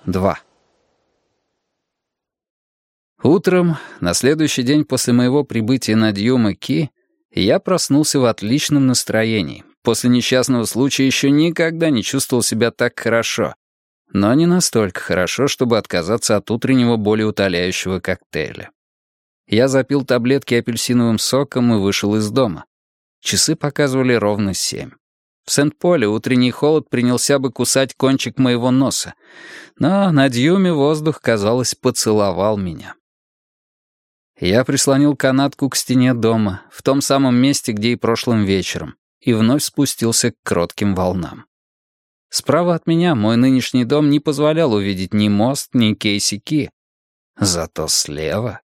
2. Утром, на следующий день после моего прибытия на Дьюма-Ки, я проснулся в отличном настроении. После несчастного случая еще никогда не чувствовал себя так хорошо. Но не настолько хорошо, чтобы отказаться от утреннего болеутоляющего коктейля. Я запил таблетки апельсиновым соком и вышел из дома. Часы показывали ровно 7. В Сент-Поле утренний холод принялся бы кусать кончик моего носа, но на Дьюме воздух, казалось, поцеловал меня. Я прислонил канатку к стене дома, в том самом месте, где и прошлым вечером, и вновь спустился к кротким волнам. Справа от меня мой нынешний дом не позволял увидеть ни мост, ни Кейси-Ки. Зато слева...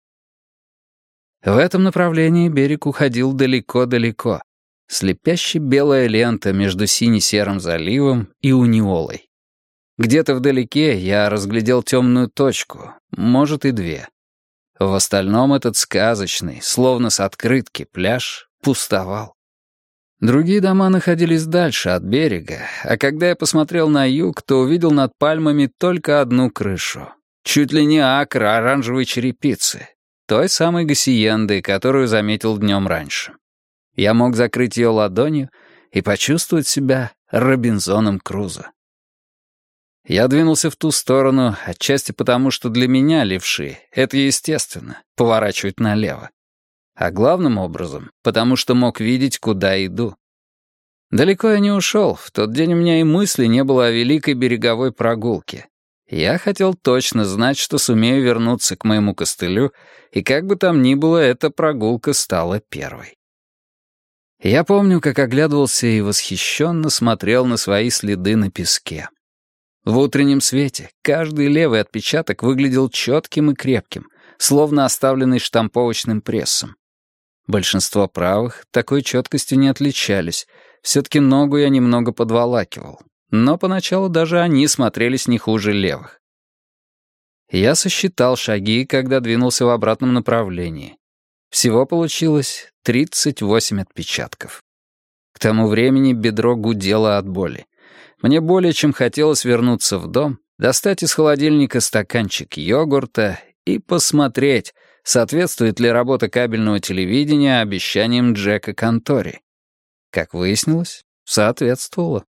В этом направлении берег уходил далеко-далеко. Слепяще белая лента между сине-серым заливом и Униолой. Где-то вдалеке я разглядел темную точку, может и две. В остальном этот сказочный, словно с открытки, пляж пустовал. Другие дома находились дальше от берега, а когда я посмотрел на юг, то увидел над пальмами только одну крышу. Чуть ли не акр оранжевой черепицы, той самой гасиенды, которую заметил днем раньше. Я мог закрыть ее ладонью и почувствовать себя Робинзоном Крузо. Я двинулся в ту сторону, отчасти потому, что для меня, левши, это естественно, поворачивать налево. А главным образом, потому что мог видеть, куда иду. Далеко я не ушел, в тот день у меня и мысли не было о великой береговой прогулке. Я хотел точно знать, что сумею вернуться к моему костылю, и как бы там ни было, эта прогулка стала первой. Я помню, как оглядывался и восхищенно смотрел на свои следы на песке. В утреннем свете каждый левый отпечаток выглядел четким и крепким, словно оставленный штамповочным прессом. Большинство правых такой четкостью не отличались, все-таки ногу я немного подволакивал, но поначалу даже они смотрелись не хуже левых. Я сосчитал шаги, когда двинулся в обратном направлении. Всего получилось 38 отпечатков. К тому времени бедро гудело от боли. Мне более чем хотелось вернуться в дом, достать из холодильника стаканчик йогурта и посмотреть, соответствует ли работа кабельного телевидения обещаниям Джека Контори. Как выяснилось, соответствовало.